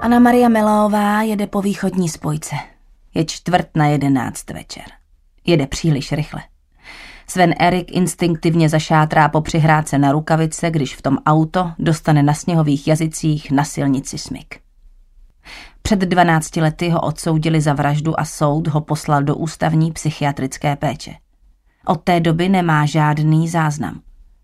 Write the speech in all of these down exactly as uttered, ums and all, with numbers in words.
Anna Maria Melaová jede po východní spojce. Je čtvrt na jedenáct večer. Jede příliš rychle. Sven Erik instinktivně zašátrá po přihrádce na rukavice, když v tom auto dostane na sněhových jazycích na silnici smyk. Před dvanácti lety ho odsoudili za vraždu a soud ho poslal do ústavní psychiatrické péče. Od té doby nemá žádný záznam.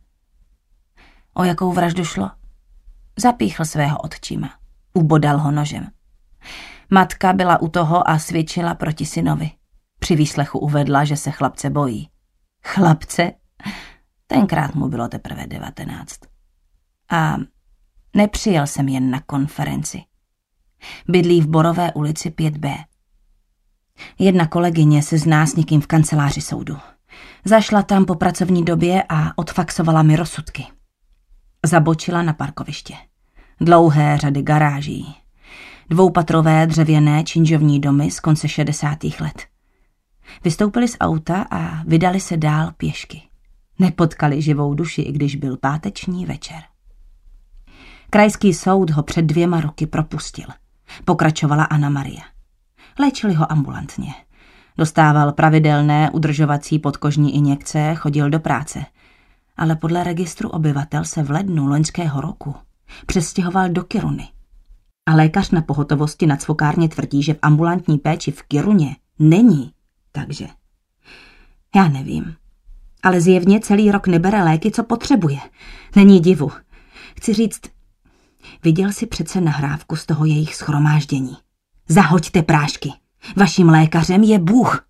O jakou vraždu šlo? Zapíchl svého otčíma. Ubodal ho nožem. Matka byla u toho a svědčila proti synovi. Při výslechu uvedla, že se chlapce bojí. Chlapce? Tenkrát mu bylo teprve devatenáct. A nepřijel jsem jen na konferenci. Bydlí v Borové ulici pět bé. Jedna kolegyně se zná s někým v kanceláři soudu. Zašla tam po pracovní době a odfaxovala mi rozsudky. Zabočila na parkoviště. Dlouhé řady garáží. Dvoupatrové dřevěné činžovní domy z konce šedesátých let. Vystoupili z auta a vydali se dál pěšky. Nepotkali živou duši, i když byl páteční večer. Krajský soud ho před dvěma roky propustil. Pokračovala Anna Maria. Léčili ho ambulantně. Dostával pravidelné udržovací podkožní injekce, chodil do práce. Ale podle registru obyvatel se v lednu loňského roku přestěhoval do Kiruny. A lékař na pohotovosti na cvokárně tvrdí, že v ambulantní péči v Kiruně není. Takže já nevím. Ale zjevně celý rok nebere léky, co potřebuje. Není divu. Chci říct, viděl si přece nahrávku z toho jejich shromáždění. Zahoďte prášky. Vaším lékařem je Bůh.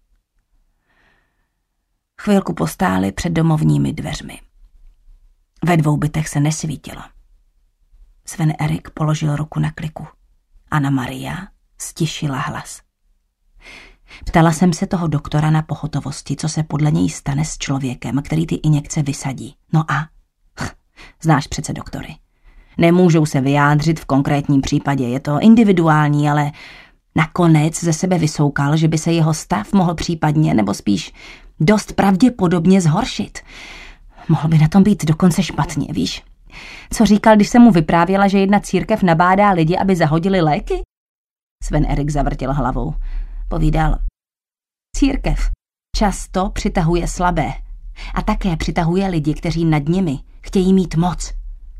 Chvilku postáli před domovními dveřmi. Ve dvou bytech se nesvítilo. Sven Erik položil ruku na kliku. Anna Maria stišila hlas. Ptala jsem se toho doktora na pohotovosti, co se podle něj stane s člověkem, který ty injekce vysadí. No a? Znáš přece doktory. Nemůžou se vyjádřit v konkrétním případě, je to individuální, ale nakonec ze sebe vysoukal, že by se jeho stav mohl případně, nebo spíš dost pravděpodobně zhoršit. Mohl by na tom být dokonce špatně, víš? Co říkal, když jsem mu vyprávěla, že jedna církev nabádá lidi, aby zahodili léky? Sven Erik zavrtěl hlavou. Povídal, církev často přitahuje slabé a také přitahuje lidi, kteří nad nimi chtějí mít moc.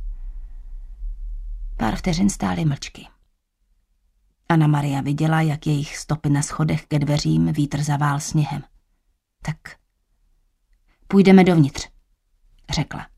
Pár vteřin stály mlčky. Anna Maria viděla, jak jejich stopy na schodech ke dveřím vítr zavál sněhem. Tak půjdeme dovnitř, řekla.